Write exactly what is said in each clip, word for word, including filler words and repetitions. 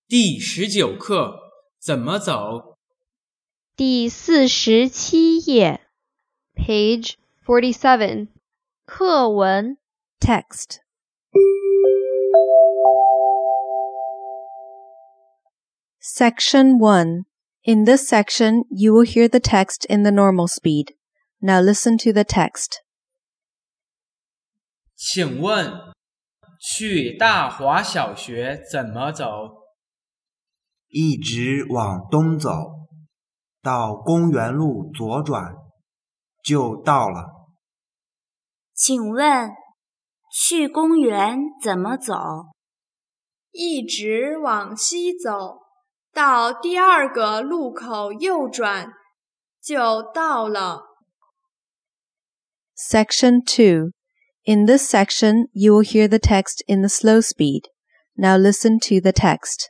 第十九课怎么走？ 第四十七页 Page forty-seven 课文 Text. Section one. In this section, you will hear the text in the normal speed. Now listen to the text. 请问去大华小学怎么走？ 一直往东走，到公园路左转，就到了。 请问去公园怎么走？ 一直往西走，到第二个路口右转，就到了。 Section two. In this section, you will hear the text in the slow speed. Now listen to the text.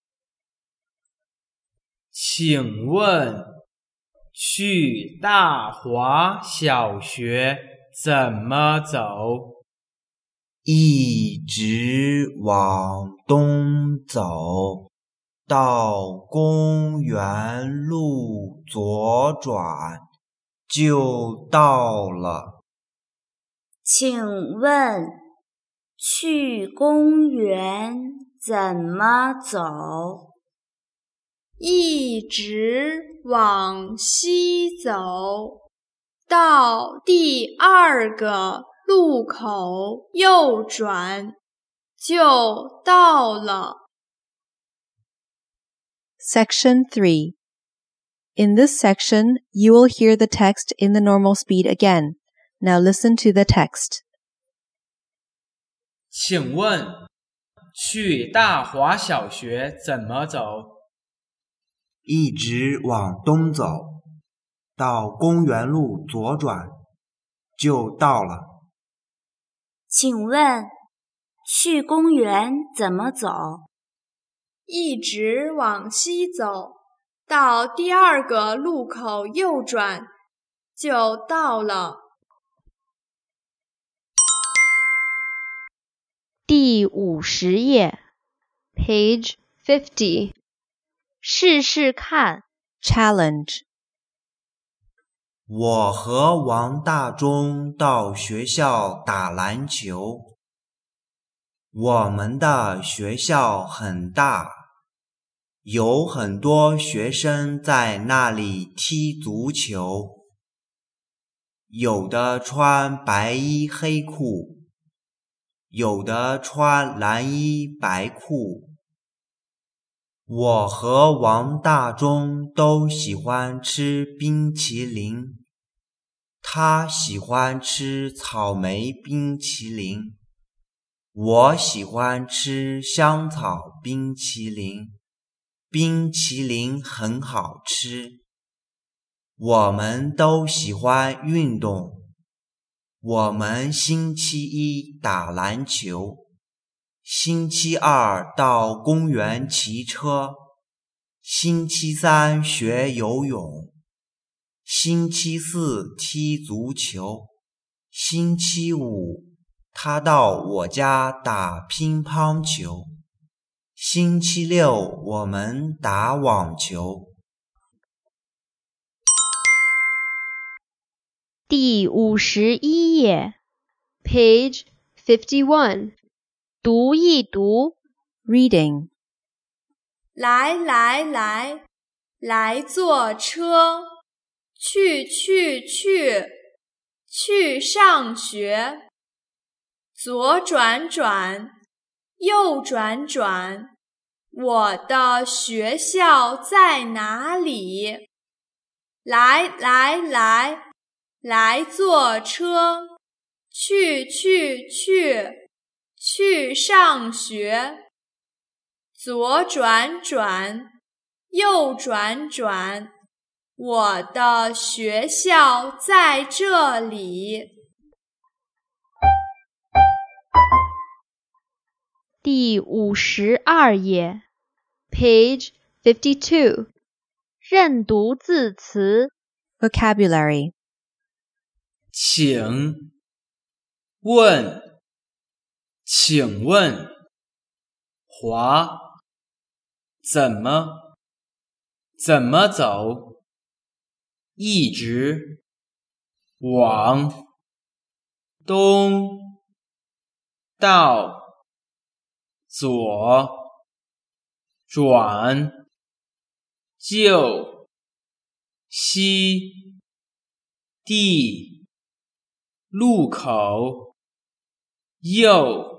请问去大华小学怎么走？ 一直往东走，到公园路左转，就到了。 请问去公园怎么走？ 一直往西走，到第二个路口右转，就到了。 Section three. In this section, you will hear the text in the normal speed again. Now listen to the text. 请问去大华小学怎么走？ 一直往东走，到公园路左转，就到了。 请问去公园怎么走？ 一直往西走，到第二个路口右转，就到了。 第五十页 Page fifty 试试看 Challenge. 我和王大中到学校打篮球。我们的学校很大，有很多学生在那里踢足球。有的穿白衣黑裤，有的穿蓝衣白裤。我和王大中都喜欢吃冰淇淋，他喜欢吃草莓冰淇淋，我喜欢吃香草冰淇淋，冰淇淋很好吃。我们都喜欢运动，我们星期一打篮球，星期二到公园骑车，星期三学游泳，星期四踢足球，星期五他到我家打乒乓球，星期六我们打网球。 第五十一页 Page fifty-one 读一读 Reading. 来来来，来坐车，去去去，去上学。左转转，右转转，我的学校在哪里？来来来，来坐车，去去去，去上学。左转转，右转转，我的学校在这里。 第五十二页 Page fifty-two 认读字词 Vocabulary. 请问请问华怎么怎么走，一直往东到左转，就西地路口右